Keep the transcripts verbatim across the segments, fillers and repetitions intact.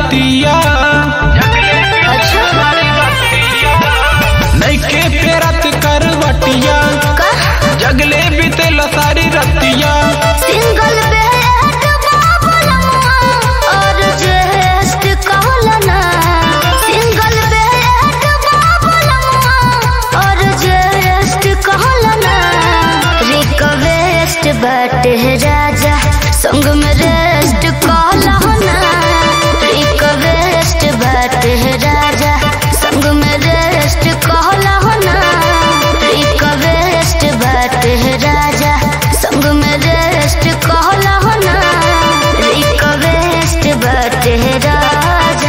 रतिया नैके फेरत करवटिया जगले बीतेल सारी रतिया सिंगल बेड बाबुलम्मा और जेस्ट कहलना सिंगल बेड बाबुलम्मा और जेस्ट कहलना रिक्वेस्ट बाटे राजा संग में रेस्ट कहलना रिक्वेस्ट बाटे राजा संग में रेस्ट कहलना रिक्वेस्ट बाटे राजा संग में रेस्ट कहलना रिक्वेस्ट बाटे राजा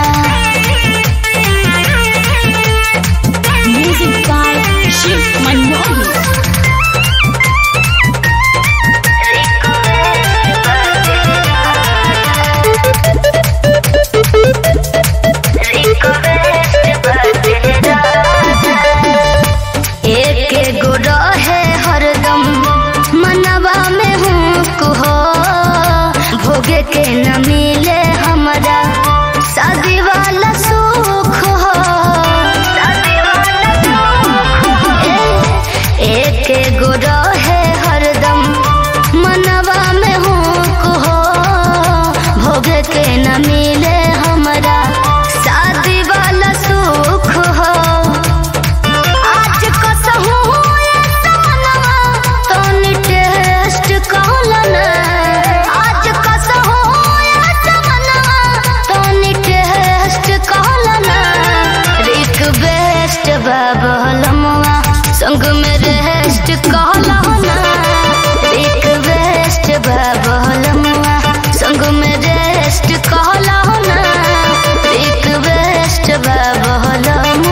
Music by Shiv Manmohan. एक गो रहे हरदम मनवा में हूँ कुहो भोगे के न मिले हमारा शादी वाला सुख हो एक गो रहे हरदम मनवा में हूँ कुहो भोगे के न मिले हमारा शादी वाला सुख हो आज कसहू ये समनवा तोनी टेस्ट कहलना आज कसहू ये समनवा तोनी टेस्ट कहलना रिक्वेस्ट बाबुलम्मा संग में रेस्ट कहलना रिक्वेस्ट बाबुलम्मा संग में रेस्ट कहलना रिक्वेस्ट बाबुलम्मा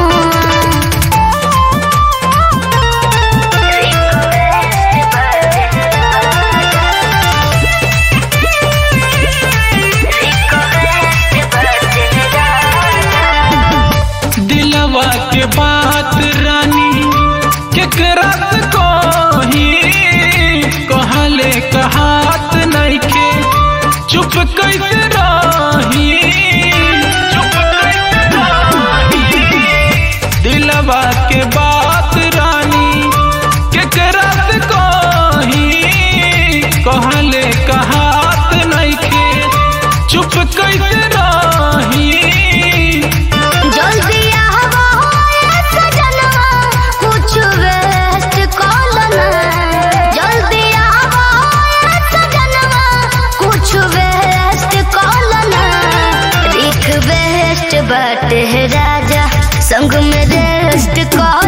दिलवा के बात रानी केकरा से कही कहले कहात नइखे चुप कैसे रही चुप कैसे रही दिलवा के बात रानी केकरा से कही कहले कहात नइखे चुप कैसे रही जल्दी आवा ये सजनवा कुछ वेस्ट कहलना जल्दी आवा ये सजनवा कुछ वेस्ट कहलना रिक्वेस्ट बाटे राजा संग में रेस्ट कह